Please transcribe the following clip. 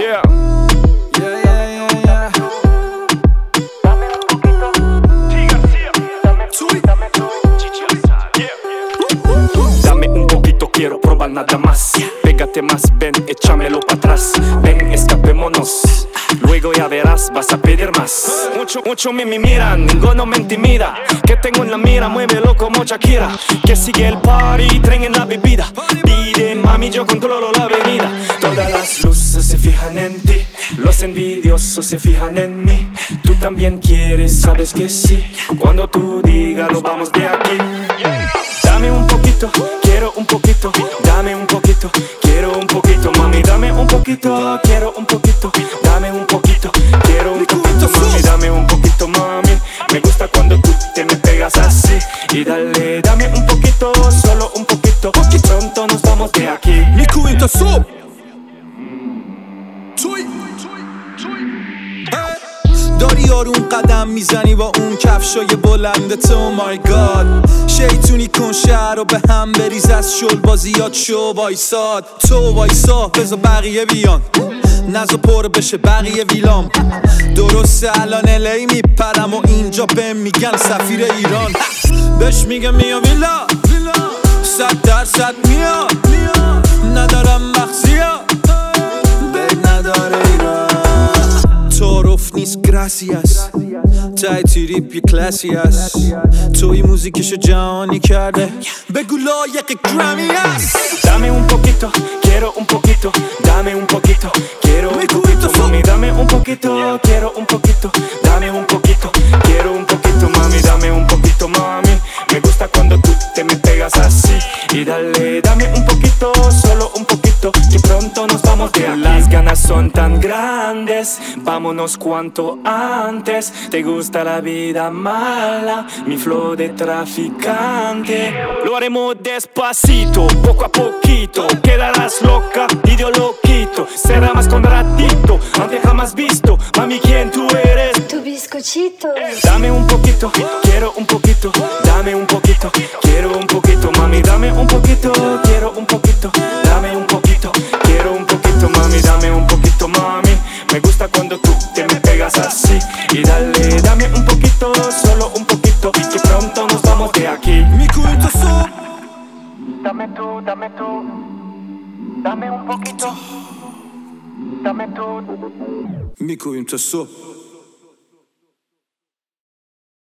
Yeah. Dame un poquito, quiero probar nada más. Pégate más, ven, échamelo para atrás. Ven, escapémonos. Luego ya verás, vas a pedir más. Mucho me miran, ninguno me intimida. Que tengo en la mira, muévelo como Shakira. Que sigue el party, tren en la bebida. Pide, mami, yo controlo la avenida. Todas las luces se fijan en ti. Los envidiosos se fijan en mí. Tú también quieres, sabes que sí. Cuando tú digas, nos vamos de aquí. Dame un poquito, quiero un poquito. Dame un poquito, quiero un poquito. Mami, dame un poquito, quiero un poquito. Dame un poquito, quiero un poquito. Mami, dame un poquito, mami. Me gusta cuando tú te me pegas así. Y dale, dame un poquito, solo un poquito. Y pronto nos vamos de aquí. Miku inte så. داری آروم قدم میزنی با اون کفشای بلندت. Oh my god شیطونی کن شهر رو به هم بریز. از شل بازیات شو وایساد. تو وایسا بذار بقیه بیان. نزا پر بشه بقیه ویلام. درسته الان الی میپرم و اینجا بهم میگن سفیر ایران. بهش میگم میا ویلا 100% میا. ندارم مخزیا بگ نداره ایران. تعارف نیست gracias تای تریپ یه کلاسی هست. توی موزیکشو جهانی کرده. بگو لایق گرامی هست. Dame un poquito, quiero un poquito. Dame un poquito, quiero un poquito. Mami, dame un poquito, quiero un poquito. Dame un poquito, quiero un poquito. Mami, dame un poquito, mami. Me gusta cuando tú te me pegas así. Y dale, dame un poquito, solo un poquito. Que pronto nos vamos de aquí. Las ganas son tan grandes. Vámonos cuanto antes. Te gusta la vida mala, mi flow de traficante. Lo haremos despacito, poco a poquito. Quedarás loca y yo lo quito. Será más con ratito, aunque jamás visto. Mami, ¿quién tú eres? Tu bizcochito. Dame un poquito, quiero un poquito. Dame un poquito, quiero un poquito. Mami, dame un poquito, quiero un poquito. Dame un poquito, quiero un poquito. Mami, dame un poquito, mami. Me gusta cuando tú te me pegas así. Y dale, dame un poquito, solo un poquito. Que pronto nos vamos de aquí. Miku inte så. Dame tú, dame tú. Dame un poquito. Dame tú. Miku inte så.